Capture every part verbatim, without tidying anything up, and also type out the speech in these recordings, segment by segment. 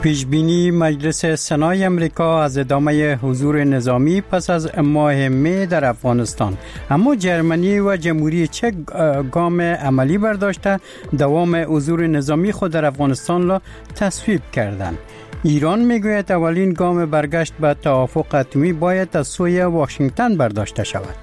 پیشبینی مجلس سنای امریکا از ادامه حضور نظامی پس از ماه می در افغانستان، اما جرمنی و جمهوری چک گام عملی برداشته دوام حضور نظامی خود در افغانستان را تصویب کردند. ایران میگوید اولین گام برگشت به توافق اتمی باید از سوی واشنگتن برداشته شود.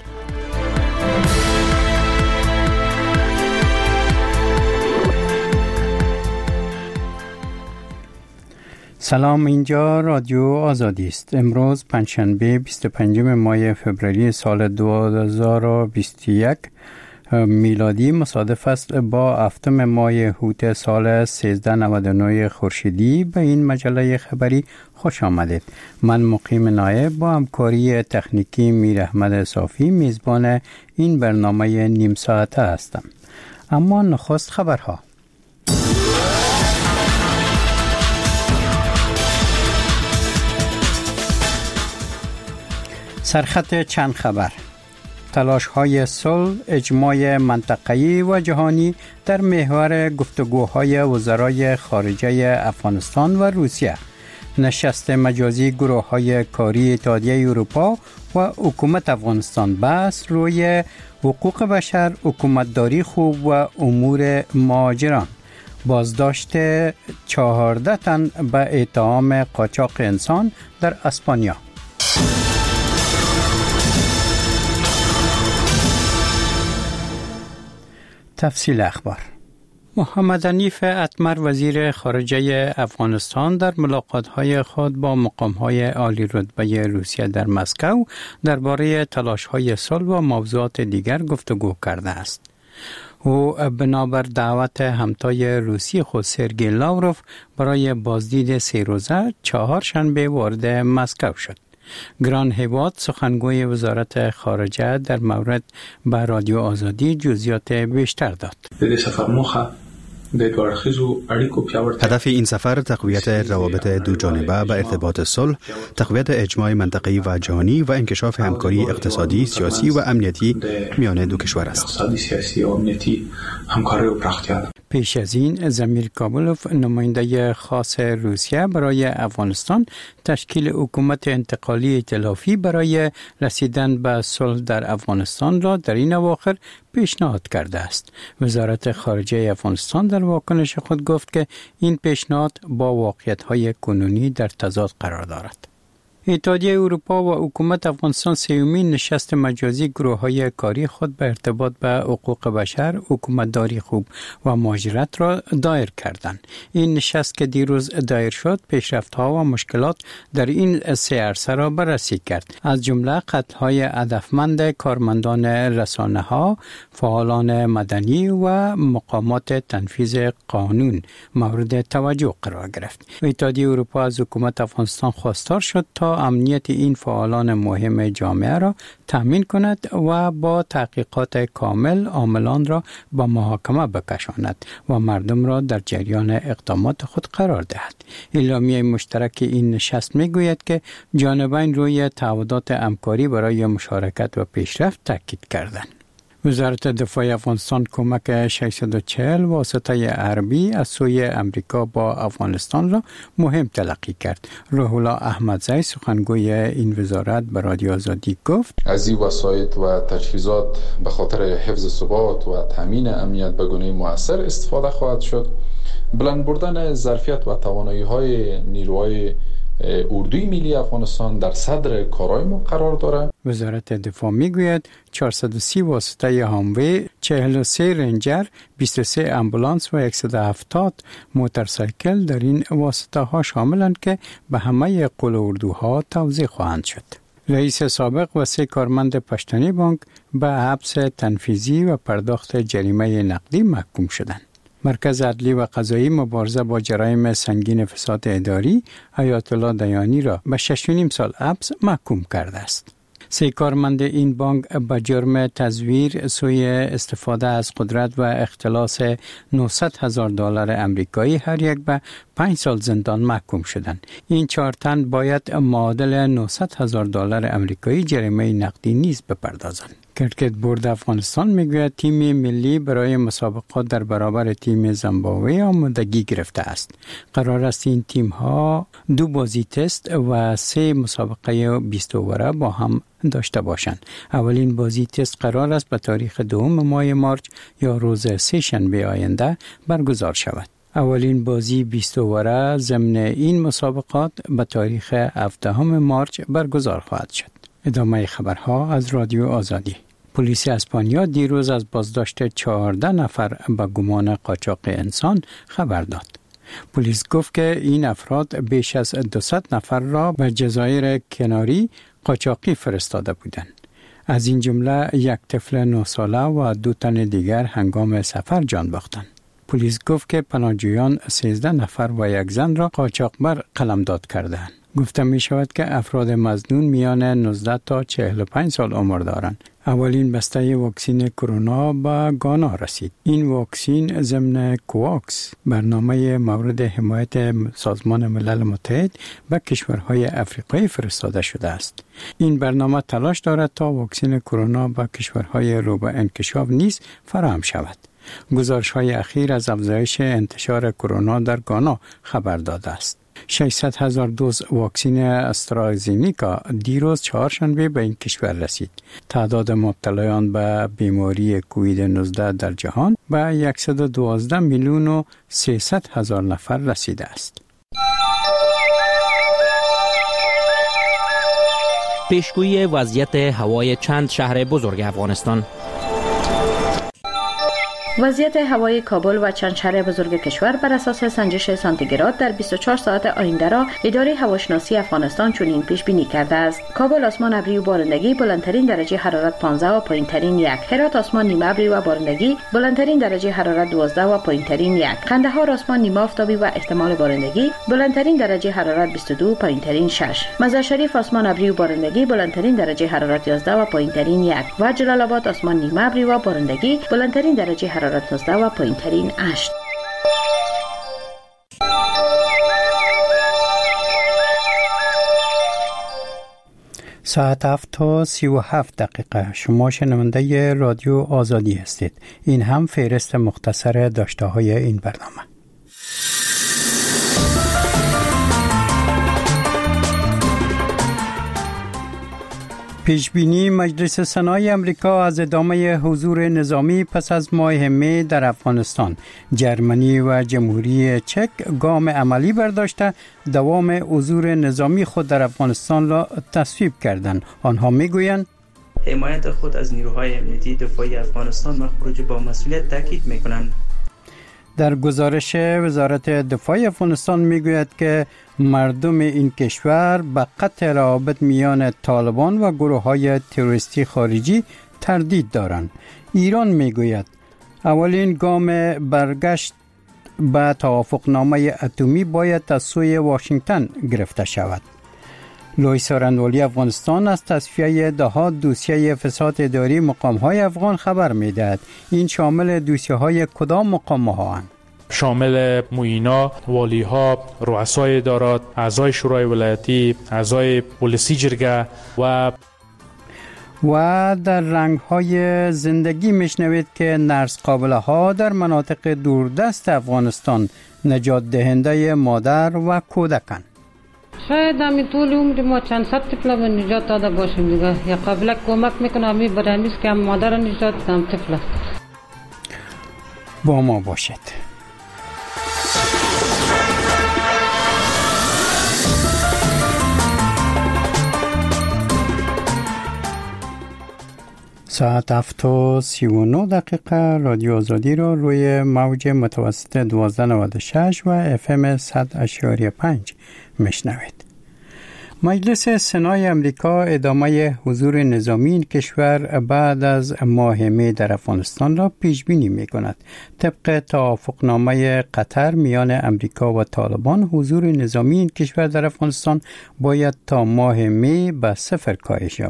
سلام، اینجا رادیو آزادی است. امروز پنجشنبه بیست و پنجم ماه فوریه سال دو هزار و بیست و یک میلادی مصادف است با هفتم ماه هوت سال سیزده نود و نه خورشیدی. به این مجله خبری خوش آمدید. من مقیم نایب با همکاری تکنیکی میر احمد صافی میزبان این برنامه نیم ساعته هستم. اما نخست خبرها. سرخط چند خبر: تلاش‌های صلح، اجماع منطقه‌ای و جهانی در محور گفتگوهای وزرای خارجه افغانستان و روسیه، نشست مجازی گروه‌های کاری اتحادیه اروپا و حکومت افغانستان، بحث روی حقوق بشر، حکومتداری خوب و امور مهاجران، بازداشت چهارده تن به اتهام قاچاق انسان در اسپانیا. تفصیل اخبار. محمد حنیف اتمر وزیر خارجه افغانستان در ملاقات‌های خود با مقام‌های عالی رتبه روسیه در مسکو درباره تلاش‌های صلح و موضوعات دیگر گفتگو کرده است. او بنابر دعوت همتای روسی خود سرگئی لاوروف برای بازدید سه روزه چهارشنبه وارد مسکو شد. گران هیواد سخنگوی وزارت خارجه در مورد به رادیو آزادی جزئیات بیشتر داد. هدف این سفر تقویت روابط دو جانبه به ارتباط صلح، تقویت اجماع منطقه‌ای و جهانی و انکشاف همکاری اقتصادی، سیاسی و امنیتی میان دو کشور است. پیش از این زمیر کابلوف، نماینده خاص روسیه برای افغانستان، تشکیل حکومت انتقالی ائتلافی برای رسیدن به صلح در افغانستان را در این اواخر پیشنهاد کرده است. وزارت خارجه افغانستان در واکنش خود گفت که این پیشنهاد با واقعیت‌های کنونی در تضاد قرار دارد. اتحادیه اروپا و حکومت افغانستان سیومین نشست مجازی گروه‌های کاری خود به ارتباط به حقوق بشر، حکومتداری خوب و مهاجرت را دایر کردند. این نشست که دیروز دایر شد، پیشرفت‌ها و مشکلات در این سه عرصه را بررسی کرد، از جمله قتل‌های هدفمند کارمندان رسانه‌ها، فعالان مدنی و مقامات تنفیذ قانون مورد توجه قرار گرفت. اتحادیه اروپا از حکومت افغانستان خواستار شد تا امنیت این فعالان مهم جامعه را تامین کند و با تحقیقات کامل عاملان را به محاکمه بکشاند و مردم را در جریان اقدامات خود قرار دهد. اعلامیه مشترک این نشست میگوید که جانبین روی تعهدات همکاری برای مشارکت و پیشرفت تاکید کردند. وزارت دفاع افغانستان کمک ششصد و چهل واسطه حربی از سوی امریکا با افغانستان را مهم تلقی کرد. روح الله احمدزی سخنگوی این وزارت به رادیو آزادی گفت: از این وسایط و تجهیزات به خاطر حفظ ثبات و تامین امنیت به گونه مؤثر استفاده خواهد شد. بلند بردن ظرفیت و توانایی‌های نیروهای اردوی ملی افغانستان در صدر کارهای ما قرار دارد. وزارت دفاع میگوید چهارصد و سی واسطه هاموی، چهل و سه رنجر، بیست و سه امبولانس و صد و هفتاد موتورسایکل در این واسطه ها شاملند که به همه قول اردوها توزیع خواهند شد. رئیس سابق و سه کارمند پشتنی بانک به حبس تنفیذی و پرداخت جریمه نقدی محکوم شدند. مرکز عدلی و قضایی مبارزه با جرایم سنگین فساد اداری حیات الله دیانی را به شش و نیم سال حبس محکوم کرده است. سه کارمند این بانک به جرم تزویر، سوء استفاده از قدرت و اختلاس نهصد هزار دلار آمریکایی هر یک به پنج سال زندان محکوم شدند. این چهار تن باید معادل نهصد هزار دلار آمریکایی جریمه نقدی نیز بپردازند. کرکت بورد افغانستان میگوید تیم ملی برای مسابقات در برابر تیم زیمبابوه آمادگی گرفته است. قرار است این تیم ها دو بازی تست و سه مسابقه بیست اووره با هم داشته باشند. اولین بازی تست قرار است به تاریخ دوم ماه مارچ یا روز سه شنبه آینده برگزار شود. اولین بازی بیست اووره ضمن این مسابقات به تاریخ هفدهم مارچ برگزار خواهد شد. ادامه خبرها از رادیو آزادی. پلیس اسپانیا دیروز از بازداشت چهارده نفر به گمان قاچاق انسان خبر داد. پلیس گفت که این افراد بیش از دویست نفر را به جزایر کناری قاچاقی فرستاده بودند. از این جمله یک طفل نه ساله و دو تن دیگر هنگام سفر جان باختند. پلیس گفت که پناهجویان سیزده نفر و یک زن را قاچاقبر قلمداد کردند. گفته می شود که افراد مظنون میان نوزده تا چهل و پنج سال عمر دارند. اولین بسته واکسن کرونا به گانا رسید. این واکسن ضمن کوواکس برنامه مورد حمایت سازمان ملل متحد به کشورهای افریقایی فرستاده شده است. این برنامه تلاش دارد تا واکسن کرونا به کشورهای رو به انکشاف نیز فراهم شود. گزارش‌های اخیر از افزایش انتشار کرونا در گانا خبر داده است. ششصد هزار دوز واکسن استرازینیکا دیروز چهارشنبه به این کشور رسید. تعداد مبتلایان به بیماری کووید نوزده در جهان به صد و دوازده میلیون و سیصد هزار نفر رسیده است. پیشگویی وضعیت هوای چند شهر بزرگ افغانستان. وضعیت هوای کابل و چند شهر بزرگ کشور بر اساس سنجش سانتیگراد در بیست و چهار ساعت آینده را اداره هواشناسی افغانستان چنین پیش بینی کرده است. کابل آسمان ابری و بارندگی، بلندترین درجه حرارت پانزده و پایینترین یک. هرات آسمان نیمه ابری و بارندگی، بلندترین درجه حرارت دوازده و پایینترین یک. قندهار آسمان نیمه آفتابی و احتمال بارندگی، بلندترین درجه حرارت بیست و دو و پایینترین شش. مزار شریف آسمان ابری و بارندگی، بلندترین درجه حرارت یازده و پایینترین یک. و جلال آباد آسمان نیمه ابری و بارندگی، بلندترین درجه حرارت نوزده و پایینترین هشت. ساعت هفت تا سی و هفت دقیقه. شما شنونده رادیو آزادی هستید. این هم فهرست مختصر داشته های این برنامه. پیشبینی مجلس سنای امریکا از ادامه حضور نظامی پس از ماه می در افغانستان. جرمنی و جمهوری چک گام عملی برداشته دوام حضور نظامی خود در افغانستان را تصویب کردند. آنها میگویند حمایت خود از نیروهای امنیتی دفاعی افغانستان و خروج با مسئولیت تاکید میکنند. در گزارش وزارت دفاع افغانستان میگوید که مردم این کشور به قطع روابط میان طالبان و گروه‌های تروریستی خارجی تردید دارند. ایران میگوید اولین گام برگشت به توافقنامه اتمی باید از سوی واشنگتن گرفته شود. لوی سارندوالی افغانستان از تصفیه دهها دوسیه فساد اداری مقام‌های افغان خبر می‌دهد. این شامل دوسیه‌های کدام مقام‌ها هستند؟ شامل معینا، والی‌ها، رؤسای ادارات، اعضای شورای ولایتی، اعضای پلیسی جرگه و و در رنگ‌های زندگی میشنوید که نرس قابله ها در مناطق دوردست افغانستان نجات دهنده مادر و کودکان. شاید همین طول عمر ما چند صد طفل به نجات داده باشیم دیگه. یا قابله کمک میکنه همین برای نیست که هم مادر نجات دادم طفل است. با ما باشد. ساعت هفت و سی و نه دقیقه. رادیو آزادی را روی موج متوسط دوازده نود و شش و اف ام صد اشاری پنج میشنوید. مجلس سنای امریکا ادامه حضور نظامی این کشور بعد از ماه می در افغانستان را پیش بینی می کند. طبق توافقنامه قطر میان امریکا و طالبان، حضور نظامی این کشور در افغانستان باید تا ماه می به صفر کاهش یابد.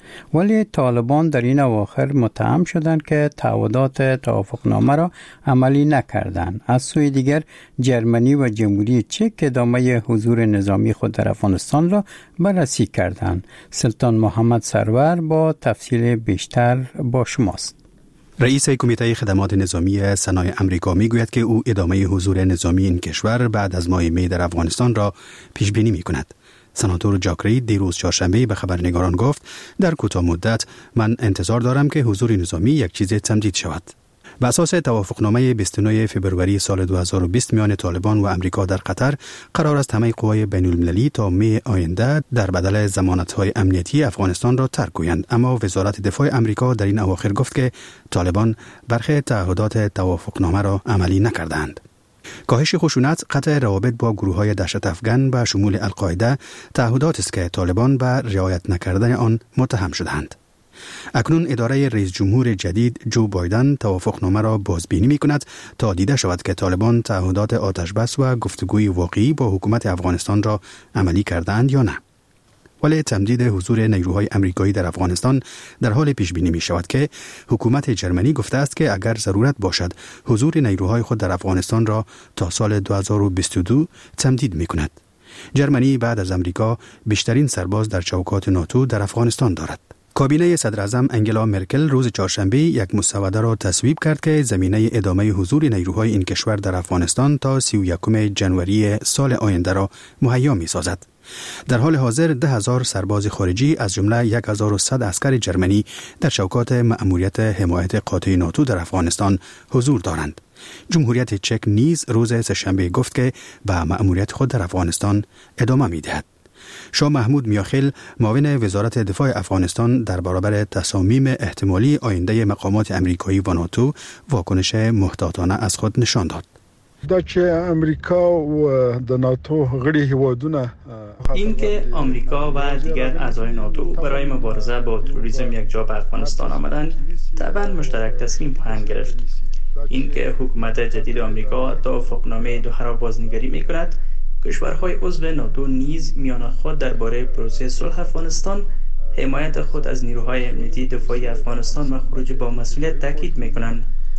ولی طالبان در این اواخر متهم شدند که تعهدات توافقنامه را عملی نکردند. از سوی دیگر جرمنی و جمهوری چک ادامه حضور نظامی خود در افغانستان را بررسی کردند. سلطان محمد سرور با تفصیل بیشتر با شماست. رئیس کمیته خدمات نظامی سنای امریکا می گوید که او ادامه حضور نظامی این کشور بعد از ماه می در افغانستان را پیش بینی می کند. سناتور جاک رید دیروز چهارشنبه به خبرنگاران گفت در کوتاه مدت من انتظار دارم که حضور نظامی یک چیز تمدید شود. بر اساس توافقنامه بیست و نه فوریه سال دو هزار و بیست میان طالبان و امریکا در قطر، قرار است همه قوای بین المللی تا می آینده در بدل ضمانت‌های امنیتی افغانستان را ترک کنند. اما وزارت دفاع امریکا در این اواخر گفت که طالبان برخی تعهدات توافقنامه را عملی نکردند. کاهش خشونت، قطع روابط با گروه‌های دهشت افغان به شمول القاعده تعهدات است که طالبان به رعایت نکردن آن متهم شدند. اکنون اداره رئیس جمهور جدید جو بایدن توافقنامه را بازبینی می کند تا دیده شود که طالبان تعهدات آتشبس و گفتگوی واقعی با حکومت افغانستان را عملی کردند یا نه. ولی تمدید حضور نیروهای امریکایی در افغانستان در حال پیش بینی می شود که حکومت جرمنی گفته است که اگر ضرورت باشد حضور نیروهای خود در افغانستان را تا سال دو هزار و بیست و دو تمدید می کند. جرمنی بعد از امریکا بیشترین سرباز در چوکات ناتو در افغانستان دارد. کابینه صدر اعظم انگلا مرکل روز چهارشنبه یک مسوده را تصویب کرد که زمینه ادامه حضور نیروهای این کشور در افغانستان تا سی و یکم ژانویه سال آینده را مهیا می سازد. در حال حاضر ده هزار سرباز خارجی از جمله یک هزار و صد عسکر جرمنی در چوکات مأموریت حمایت قاطع ناتو در افغانستان حضور دارند. جمهوریت چک نیز روز سه‌شنبه گفت که به مأموریت خود در افغانستان ادامه می دهد. شاه محمود میاخیل معاون وزارت دفاع افغانستان در برابر تصامیم احتمالی آینده مقامات امریکایی و ناتو واکنش محتاطانه از خود نشان داد. دا چې امریکا و د ناتو غړي هیوادونه این که آمریکا و دیگر اعضای ناتو برای مبارزه با تروریسم یک جا به افغانستان آمدند، طبعا مشترک تصمیم خواهند گرفت. این که حکومت جدید آمریکا توافقنامه دوحه را بازنگری می‌کند، کشورهای عضو ناتو نیز میان خود درباره پروسه صلح افغانستان، حمایت خود از نیروهای امنیتی دفاعی افغانستان و خروج با مسئولیت تاکید می‌کنند.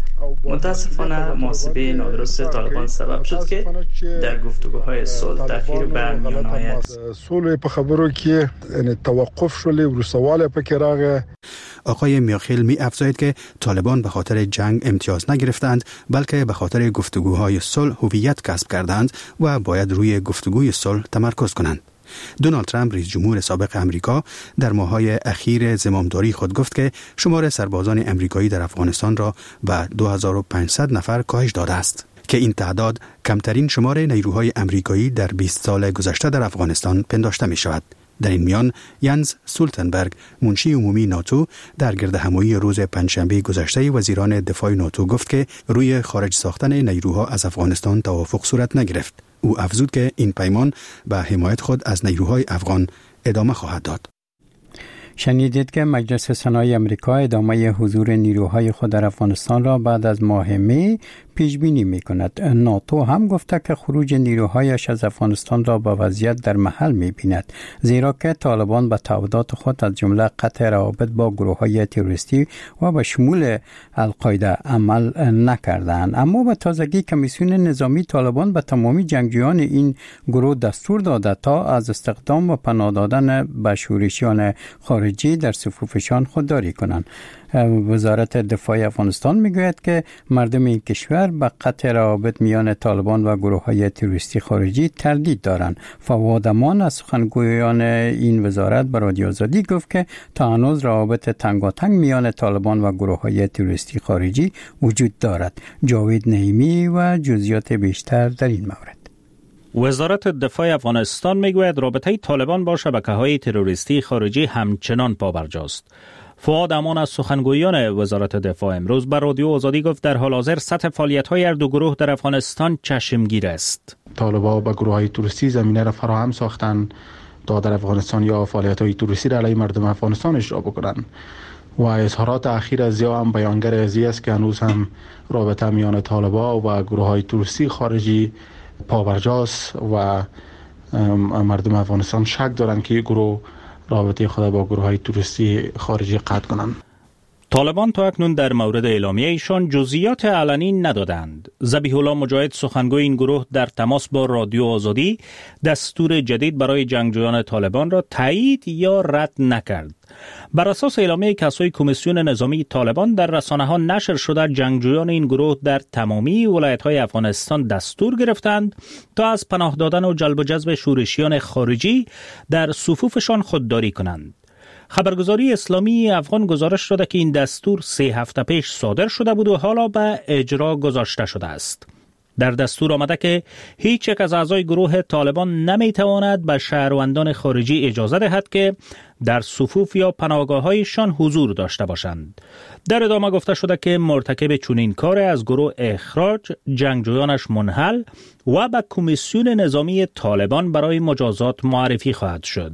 متاسفانه محاسبه نادرست طالبان سبب شد که در گفتگوهای صلح تأخیر به میان آید. صلح په خبرو کې توقف شول او سوال پکې راغی. آقای میاخیل می افزاید که طالبان به خاطر جنگ امتیاز نگرفتند، بلکه به خاطر گفتگوهای صلح هویت کسب کردند و باید روی گفتگوی صلح تمرکز کنند. دونالد ترامپ رئیس جمهور سابق امریکا در ماه‌های اخیر زمامداری خود گفت که شمار سربازان امریکایی در افغانستان را به دو هزار و پانصد نفر کاهش داده است که این تعداد کمترین شمار نیروهای امریکایی در بیست سال گذشته در افغانستان پنداشته می شود. در این میان ینز سولتنبرگ منشی عمومی ناتو در گردهمایی روز پنجشنبه گذشته وزیران دفاع ناتو گفت که روی خارج ساختن نیروها از افغانستان توافق صورت نگرفت. او افزود که این پیمان به حمایت خود از نیروهای افغان ادامه خواهد داد. شنیدید که مجلس سنای امریکا ادامه حضور نیروهای خود در افغانستان را بعد از ماه می پیش بینی می کند. ناتو هم گفته که خروج نیروهایش از افغانستان را با وضعیت در محل می بیند، زیرا که طالبان به تعهدات خود از جمله قطع روابط با گروه‌های تروریستی و به شمول القاعده عمل نکردند. اما به تازگی کمیسیون نظامی طالبان به تمامی جنگجویان این گروه دستور داده تا از استخدام و پناه دادن به شورشیان خارجی در صفوفشان خودداری کنند. وزارت دفاع افغانستان میگوید که مردم این کشور به قطع روابط میان طالبان و گروه‌های تروریستی خارجی تردید دارند. فواد امان از سخنگویان این وزارت به رادیو آزادی گفت که تا هنوز روابط تنگاتنگ میان طالبان و گروه‌های تروریستی خارجی وجود دارد. جاوید نعیمی و جزئیات بیشتر در این مورد. وزارت دفاع افغانستان میگوید رابطه طالبان با شبکه‌های تروریستی خارجی همچنان پابرجاست. فواد امان از سخنگویان وزارت دفاع امروز بر رادیو آزادی گفت در حال حاضر سطح فعالیت‌های هر دو گروه در افغانستان چشمگیر است. طالبان با گروه‌های تروریستی زمینه را فراهم ساختند تا در افغانستان یا فعالیت‌های تروریستی را علیه مردم افغانستان اجرا بکنند. و اظهارات اخیر از ضیا هم بیانگر ازی است که هنوز هم رابطه میان طالبان و گروه‌های تروریستی خارجی پابرجاست و مردم افغانستان شک دارند که گروه رابطه خود با گروه های توریستی خارجی قطع کنند. طالبان تا اکنون در مورد اعلامیه ایشان جزئیات علنی ندادند. ذبیح الله مجاهد سخنگوی این گروه در تماس با رادیو آزادی دستور جدید برای جنگجویان طالبان را تایید یا رد نکرد. بر اساس اعلامیه کسای کمیسیون نظامی طالبان در رسانه‌ها نشر شده، جنگجویان این گروه در تمامی ولایت‌های افغانستان دستور گرفتند تا از پناه دادن و جلب و جذب شورشیان خارجی در صفوفشان خودداری کنند. خبرگزاری اسلامی افغان گزارش داده که این دستور سه هفته پیش صادر شده بود و حالا به اجرا گذاشته شده است. در دستور آمده که هیچ یک از اعضای گروه طالبان نمیتواند به شهروندان خارجی اجازه دهد که در صفوف یا پناهگاه‌هایشان حضور داشته باشند. در ادامه گفته شده که مرتکب چنین کار از گروه اخراج، جنگجویانش منحل و به کمیسیون نظامی طالبان برای مجازات معرفی خواهد شد.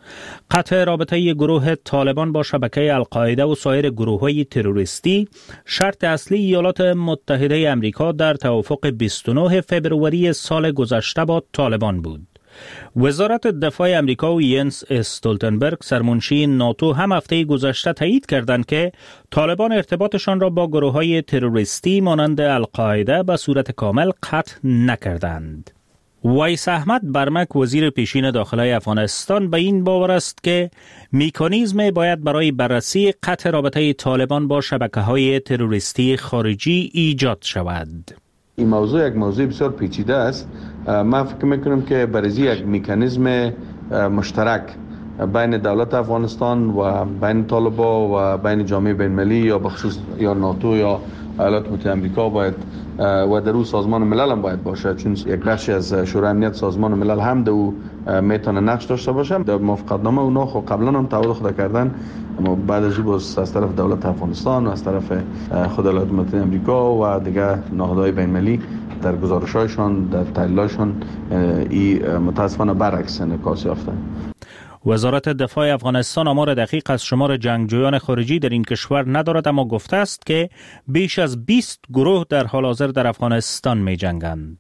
قطع رابطه گروه طالبان با شبکه القاعده و سایر گروه‌های تروریستی شرط اصلی ایالات متحده آمریکا در توافق بیست و نه فوریه سال گذشته با طالبان بود. وزارت دفاع آمریکا و ینس استولتنبرگ سرمنشی ناتو هم هفته گذشته تایید کردند که طالبان ارتباطشان را با گروه‌های تروریستی مانند القاعده به صورت کامل قطع نکردند. ویس احمد برمک وزیر پیشین داخلی افغانستان به این باور است که میکانیزم باید برای بررسی قطع رابطه طالبان با شبکه‌های تروریستی خارجی ایجاد شود. این موضوع یک موضوع بسیار پیچیده است. من فکر میکنم که بررسی یک میکانیزم مشترک بین دولت افغانستان و بین طالبان و بین جامعه بین‌المللی یا بخصوص یا ناتو یا ایالات متحده آمریکا باید و در او سازمان ملل هم باید باشه، چون یک بخشی از شورای امنیت سازمان ملل هم در او میتونه نقش داشته باشه. در موافقتنامه اونا خب قبلا هم تعهد خود کردن، اما بعد از او از طرف دولت افغانستان و از طرف خود ایالات متحده آمریکا و دیگر نهادهای بین‌المللی در گزارش‌هایشان در تحلیل‌هایشان این متاسفانه برعکس انعکاس یافته. وزارت دفاع افغانستان آمار دقیق از شمار جنگجویان خارجی در این کشور ندارد، اما گفته است که بیش از بیست گروه در حال حاضر در افغانستان می جنگند.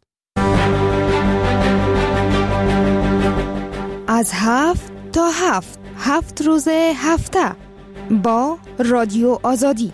از هفت تا هفت هفت روز هفته با رادیو آزادی.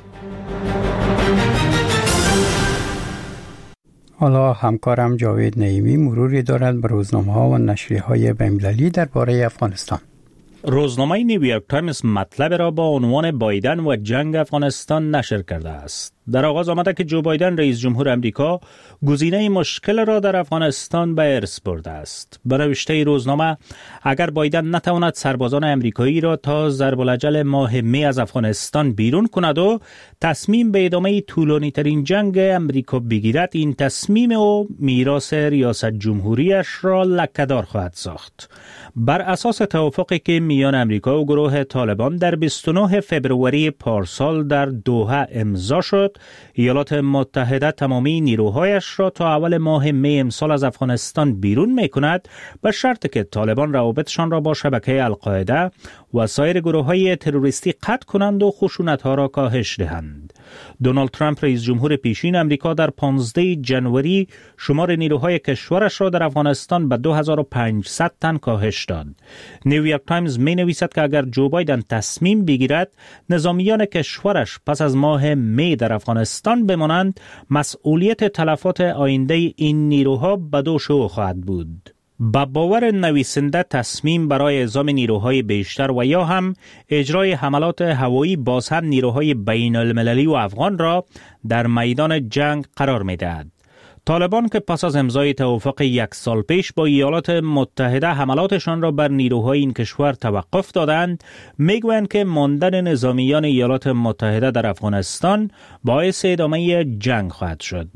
حالا همکارم جاوید نعیمی مروری دارد به روزنامه‌ها و نشریه‌های بین‌المللی درباره افغانستان. روزنامه نیویورک تایمز مطلب را با عنوان بایدن و جنگ افغانستان نشر کرده است. در آغاز آمده که جو بایدن رئیس جمهور امریکا گزینه مشکل را در افغانستان به ارث برده است. به نوشته روزنامه اگر بایدن نتواند سربازان امریکایی را تا ضرب الاجل ماه می از افغانستان بیرون کند و تصمیم به ادامه طولانی ترین جنگ امریکا بگیرد، این تصمیم او میراث ریاست جمهوریش را لکه‌دار خواهد ساخت. بر اساس توافقی که میان امریکا و گروه طالبان در بیست و نه فوریه پارسال در دوحه امضا شد، ایالات متحده تمامی نیروهایش را تا اول ماه می امسال از افغانستان بیرون می کند، به شرط که طالبان روابطشان را با شبکه القاعده و سایر گروه‌های تروریستی قطع کنند و خشونت‌ها را کاهش دهند. دونالد ترامپ رئیس جمهور پیشین امریکا در پانزده ژانویه شمار نیروهای کشورش را در افغانستان به دو هزار و پانصد تن کاهش داد. نیویورک تایمز می نویسد که اگر جو بایدن تصمیم بگیرد نظامیان کشورش پس از ماه می در افغانستان بمانند، مسئولیت تلفات آینده این نیروها به دوش او خواهد بود. با باور نویسنده تصمیم برای اعزام نیروهای بیشتر و یا هم اجرای حملات هوایی باز هم نیروهای بین المللی و افغان را در میدان جنگ قرار می دهد. طالبان که پس از امضای توافق یک سال پیش با ایالات متحده حملاتشان را بر نیروهای این کشور توقف دادند، میگویند که ماندن نظامیان ایالات متحده در افغانستان باعث ادامه جنگ خواهد شد.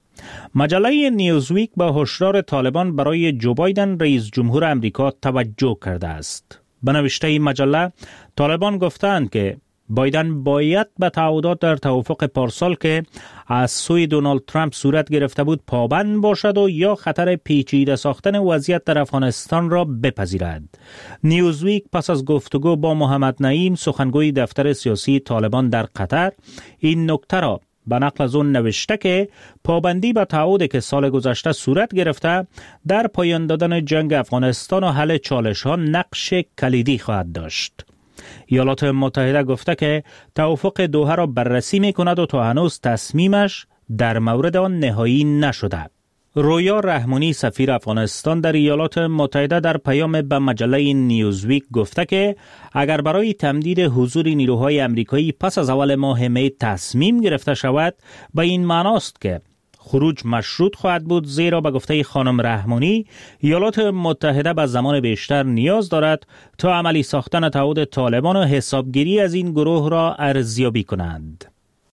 مجله نیوزویک با هشدار طالبان برای جو بایدن رئیس جمهور امریکا توجه کرده است. به نوشته این مجله طالبان گفتند که بایدن باید به تعهدات در توافق پارسال که از سوی دونالد ترامپ صورت گرفته بود پابند باشد و یا خطر پیچیده ساختن وضعیت در افغانستان را بپذیرد. نیوزویک پس از گفتگو با محمد نعیم سخنگوی دفتر سیاسی طالبان در قطر این نکته را به نقل از اون نوشته که پابندی به تعهدی که سال گذشته صورت گرفته در پایان دادن جنگ افغانستان و حل چالش ها نقش کلیدی خواهد داشت. ایالات متحده گفته که توافق دوحه را بررسی می کند و تا هنوز تصمیمش در مورد آن نهایی نشده. رویا رحمانی سفیر افغانستان در ایالات متحده در پیام به مجله نیوزویک گفته که اگر برای تمدید حضور نیروهای امریکایی پس از اول ماه می تصمیم گرفته شود، به این معناست که خروج مشروط خواهد بود، زیرا به گفته خانم رحمانی ایالات متحده به زمان بیشتر نیاز دارد تا عملی ساختن تعهد طالبان و حسابگیری از این گروه را ارزیابی کنند.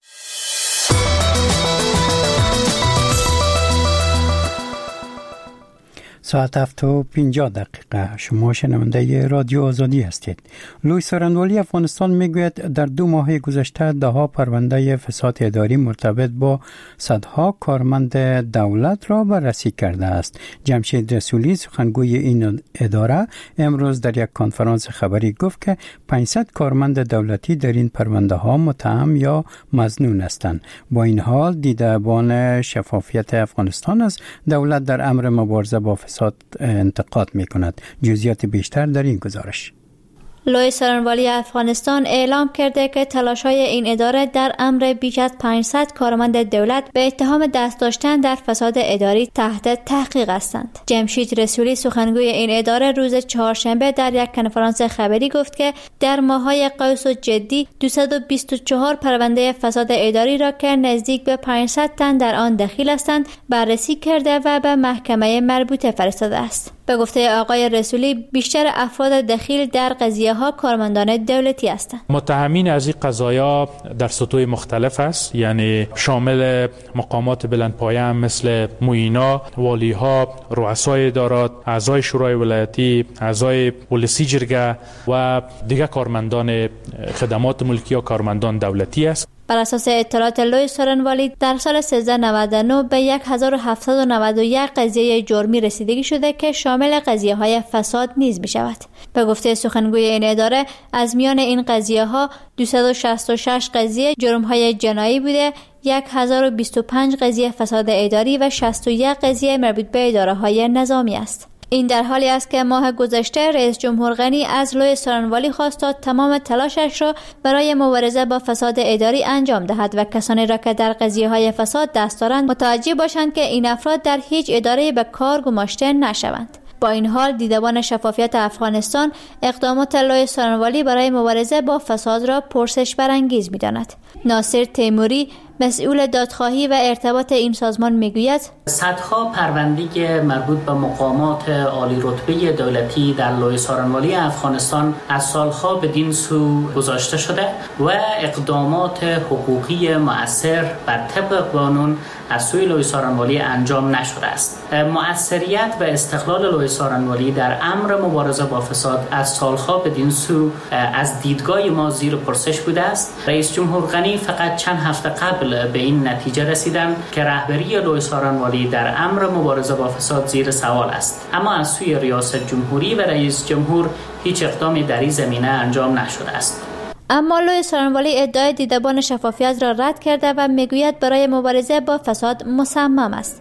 ساعت هفت و پنجاه دقیقه. شما شنونده رادیو آزادی هستید. لوی سارنوالی افغانستان میگوید در دو ماه گذشته ده ها پرونده فساد اداری مرتبط با صدها کارمند دولت را بررسی کرده است. جمشید رسولی سخنگوی این اداره امروز در یک کنفرانس خبری گفت که پانصد کارمند دولتی در این پرونده ها متهم یا مظنون هستند. با این حال دیدبان شفافیت افغانستان از دولت در امر مبارزه با فساد انتقاد می کند. جزئیات بیشتر در این گزارش. لوی سارنوالی افغانستان اعلام کرده که تلاش‌های این اداره در امر بیش از پانصد کارمند دولت به اتهام دست داشتن در فساد اداری تحت تحقیق هستند. جمشید رسولی سخنگوی این اداره روز چهارشنبه در یک کنفرانس خبری گفت که در ماه‌های قوس و جدی دویست و بیست و چهار پرونده فساد اداری را که نزدیک به پانصد تن در آن دخیل هستند بررسی کرده و به محکمه مربوطه فرستاده است. به گفته آقای رسولی بیشتر افراد دخیل در قضیه ها کارمندان دولتی هستند. متهمین از این قضایا در سطوح مختلف است، یعنی شامل مقامات بلندپایه هم مثل معینا، والیها، رؤسای ادارات، اعضای شورای ولایتی، اعضای پلیسی جرگه و دیگر کارمندان خدمات ملکی یا کارمندان دولتی است. بر اساس اطلاعات لوی سارنوالی در سال سیزده نود و نه به هزار و هفتصد و نود و یک قضیه جرمی رسیدگی شده که شامل قضیه های فساد نیز می شود. به گفته سخنگوی این اداره از میان این قضیه ها دویست و شصت و شش قضیه جرم های جنایی بوده، هزار و بیست و پنج قضیه فساد اداری و شصت و یک قضیه مربوط به اداره های نظامی است. این در حالی است که ماه گذشته رئیس جمهور غنی از لوی سارنوالی خواست تا تمام تلاشش را برای مبارزه با فساد اداری انجام دهد و کسانی را که در قضیه‌های فساد دست دارند متوجه باشند که این افراد در هیچ اداره به کار گماشته نشوند. با این حال دیدبان شفافیت افغانستان اقدامات لوی سارنوالی برای مبارزه با فساد را پرسش برانگیز می‌داند. ناصر تیموری مسئول دادخواهی و ارتباط این سازمان میگوید صدها پرونده مربوط به مقامات عالی رتبه دولتی در لوی سارنوالی افغانستان از سالها بدین سو گذاشته شده و اقدامات حقوقی مؤثر بر طبق قانون از سوی لوی سارنوالی انجام نشده است. مؤثریت و استقلال لوی سارنوالی در امر مبارزه با فساد از سالها بدین سو از دیدگاه ما زیر پرسش بوده است. رئیس جمهور غنی فقط چند هفته قبل به این نتیجه رسیدند که رهبری لوی سارنوالی در امر مبارزه با فساد زیر سوال است، اما از سوی ریاست جمهوری و رئیس جمهور هیچ اقدامی در این زمینه انجام نشده است. اما لوی سارنوالی ادعای دیدبان شفافیت را رد کرده و میگوید برای مبارزه با فساد مصمم است.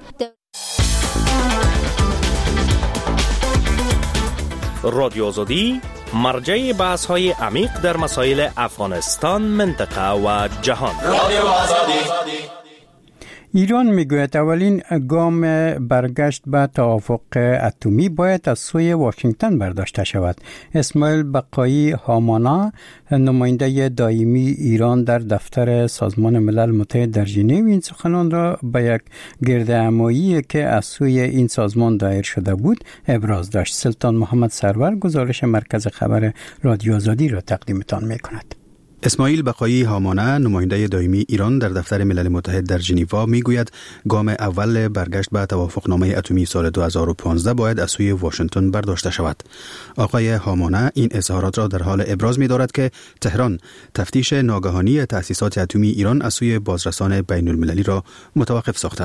رادیو آزادی مرجع بحث های عمیق در مسائل افغانستان، منطقه و جهان. رادیو آزادی. ایران میگوید اولین گام برگشت به توافق اتمی باید از سوی واشنگتن برداشته شود. اسماعیل بقایی هامانا، نماینده دائمی ایران در دفتر سازمان ملل متحد در ژنو، این سخنان را به یک گردهمایی که از سوی این سازمان دایر شده بود ابراز داشت. سلطان محمد سرور گزارش مرکز خبر رادیو آزادی را تقدیمتان میکند. اسماعیل بقایی هامانه، نماینده دائمی ایران در دفتر ملل متحد در ژنو، میگوید گام اول برگشت به توافقنامه اتمی سال دو هزار و پانزده باید از سوی واشنگتن برداشته شود. آقای هامانه این اظهارات را در حال ابراز می‌دارد که تهران تفتیش ناگهانی تأسیسات اتمی ایران از سوی بازرسان بین المللی را متوقف ساخته است.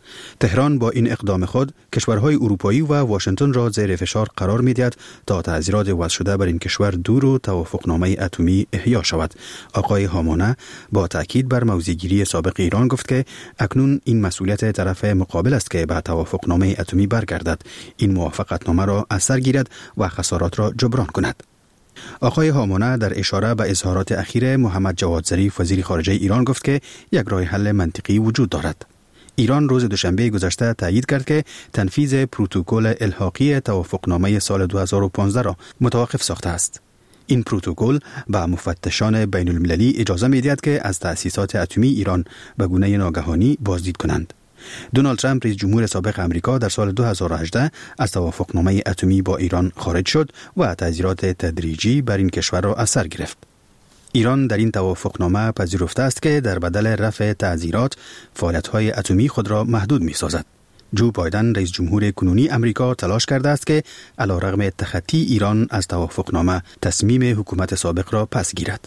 تهران با این اقدام خود کشورهای اروپایی و واشنگتن را زیر فشار قرار می‌دهد تا تعذیرات وضع شده بر این کشور دور و توافقنامه اتمی احیا شود. آقای هامانه با تاکید بر موضع‌گیری سابق ایران گفت که اکنون این مسئولیت طرف مقابل است که به توافقنامه اتمی برگردد، این موافقتنامه را از سر گیرد و خسارات را جبران کند. آقای هامانه در اشاره به اظهارات اخیر محمد جواد ظریف وزیر خارجه ایران گفت که یک راه حل منطقی وجود دارد. ایران روز دوشنبه گذشته تایید کرد که تنفیذ پروتکل الحاقی توافقنامه سال دو هزار و پانزده را متوقف ساخته است. این پروتکل به مفتشان بین المللی اجازه می‌دهد که از تأسیسات اتمی ایران به گونه ناگهانی بازدید کنند. دونالد ترامپ رئیس جمهور سابق امریکا در سال دو هزار و هجده از توافقنامه اتمی با ایران خارج شد و تعزیرات تدریجی بر این کشور را از سر گرفت. ایران در این توافقنامه پذیرفته است که در بدل رفع تعزیرات فعالیت‌های اتمی خود را محدود می‌سازد. جو بایدن رئیس جمهور کنونی امریکا تلاش کرده است که علیرغم تخطی ایران از توافقنامه تصمیم حکومت سابق را پس گیرد.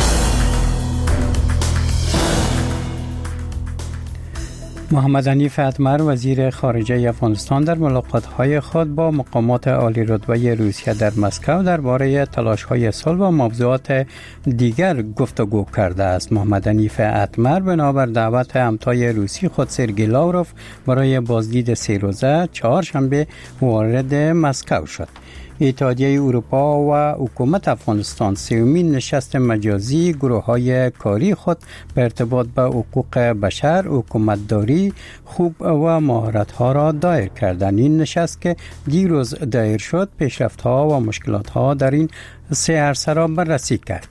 محمد حنیف اتمر وزیر خارجه افغانستان در ملاقات‌های خود با مقامات عالی رتبه روسیه در مسکو درباره تلاش‌های صلح و موضوعات دیگر گفتگو کرده است. محمد حنیف اتمر بنابر دعوت همتای روسی خود سرگئی لاوروف برای بازدید سه روزه چهارشنبه وارد مسکو شد. اتحادیه اروپا و حکومت افغانستان سومین نشست مجازی گروه‌های کاری خود به ارتباط به حقوق بشر، حکومتداری، خوب و مهارت‌ها را دایر کردند. این نشست که دیروز دایر شد پیشرفت‌ها و مشکلات‌ها در این سه عرصه را بررسی کرد.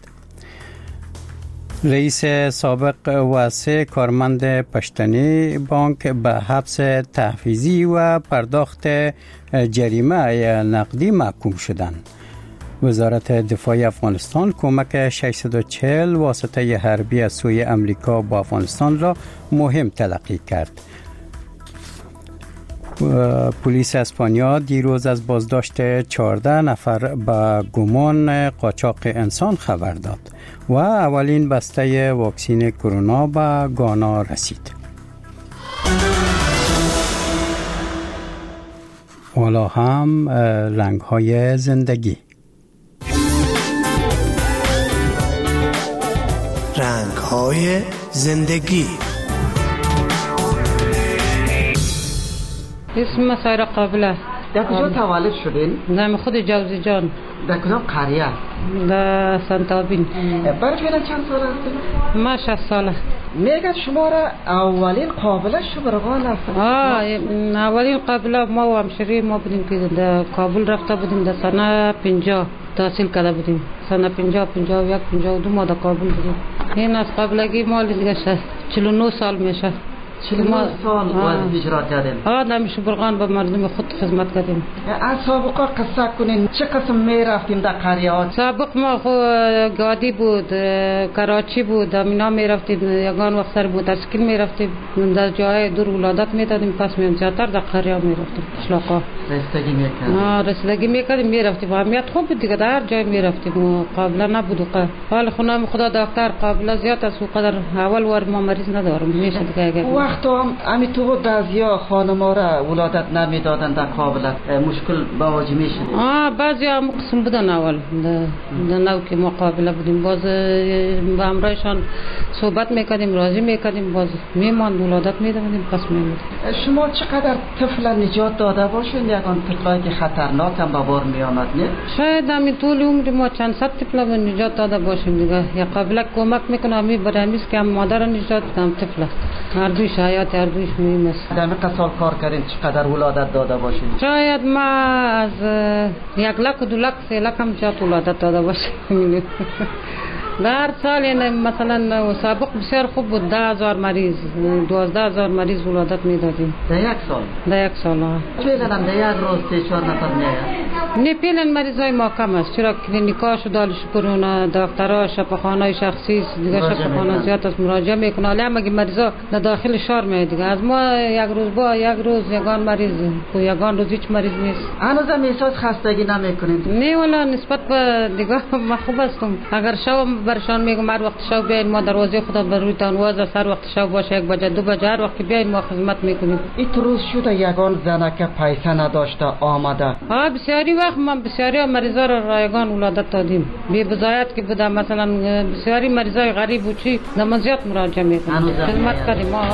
رئیس سابق و سه کارمند پشتنی بانک به حبس تحفیزی و پرداخت جریمه نقدی محکوم شدند. وزارت دفاع افغانستان کمک ششصد و چهل واسطه حربی از سوی امریکا با افغانستان را مهم تلقی کرد. پلیس اسپانیا دیروز از بازداشت چهارده نفر به گمان قاچاق انسان خبر داد و اولین بسته واکسین کرونا به گانا رسید. حالا هم رنگ‌های زندگی. رنگ‌های زندگی. اسم سایرا قابله. در کجا تولد شدین؟ در خود جوزی جان. در کدام قریه؟ در سنتابین. برای فعلا چند سال هستین؟ ما شصت ساله. میگه شما را اولین قابله شبرغان است. آه اولین قابله ما و همشری ما بودیم که در کابل رفته بودیم در سنه پنجاه تحصیل کرده بودیم. سنه پنجاه پنجاه و یک پنجاه و دو ما در کابل بودیم. این از قابلگی ما دیگه چهل و نه سال میشه. چهل و نه سال وظیفه اجرا کردیم. آه در شبرغان به مردم خود خدمت کردیم. از سابقا قصه کنین چه قسم می رفتیم در قریه ها؟ سابق ما خو گادی بود، کراچی بود، امینا می رفتیم، یگان وقت سر موتورسیکل می رفتیم، در جای دور ولادت می دادیم، پس می زیادتر در قریه می رفتیم. اشلاقا رسیدگی می کردیم. آه رسیدگی می کردیم می رفتیم. اهمیت خوب بود دیگه، در هر جای می رفتیم. قابل نبود و حال خونم خدا دکتر قابل زیاد است و قدر اول وار ما مریض ندارم میشه دیگه. وقت هم امی تو بعضیا خانما را ولادت نمیدادن در قابلت مشکل باوجه میشد. آه بعضی هم قسم بودن اول در نو که مقابله بودیم، باز با همراهشان صحبت میکردیم، راضی میکردیم، باز میمان ولادت میدادیم پس میمود. شما چقدر طفل نجات داده باشین؟ یکان طفلایی که خطرناک هم به بار میآمد نه؟ شاید همین طول عمر ما چند صد طفل به نجات داده باشیم دیگه. یا قابل کمک میکنه می برای که هم مادر نجات دادم طفل. هر دوی حیات هر دویش مهم است. در مقدار سال کار کردین چقدر ولادت داده باشین؟ شاید ما از یک لک و دو لک سه لک هم جات ولادت داده باشیم. در سال یعنی مثلا سابق بسیار خوب بود، ده هزار مریض دوازده هزار مریض ولادت میدادیم در یک سال؟ در یک سال ها. پیلن هم در یک روز سه چهار نفر میاد؟ نه پیلن مریض های ما کم است، چرا کلینیکاش و دالش کرونا دکترها شفاخانه شخصی دیگه شفاخانه زیاد است مراجعه میکنه، ولی هم اگه مریضا در داخل شهر میاد دیگه. از ما یک روز با یک روز یگان مریض و یگان روز هیچ مریض نیست. هنوزم احساس خستگی نمیکنید؟ نه والا نسبت به دیگه ما خوب هستم. اگر شب برشان میگم هر وقت شب بیاین ما دروازه خدا بر رویتان واز است، هر وقت شب باشه یک بجه دو بجه هر وقت بیاین ما خدمت میکنیم. این روز شده یگان زنه که پیسه نداشته آمده. ها بسیاری وقت ما بسیاری مریضا را رایگان ولادت دادیم. بی بضایت که بوده مثلا بسیاری مریضای غریب و چی نمازیات مراجعه میکنیم. خدمت کردیم ما.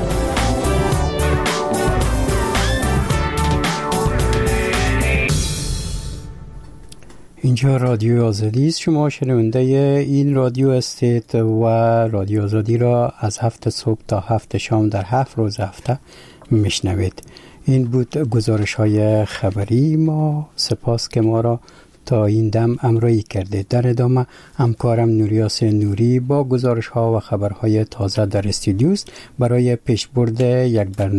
اینجا رادیو آزادی است. شما شنونده این رادیو هستید و رادیو آزادی را از هفت صبح تا هفت شام در هفت روز هفته میشنوید. این بود گزارش های خبری ما. سپاس که ما را تا این دم همراهی کرده. در ادامه همکارم نوریاس نوری با گزارش ها و خبرهای تازه در استودیوست برای پیشبرد یک برنامه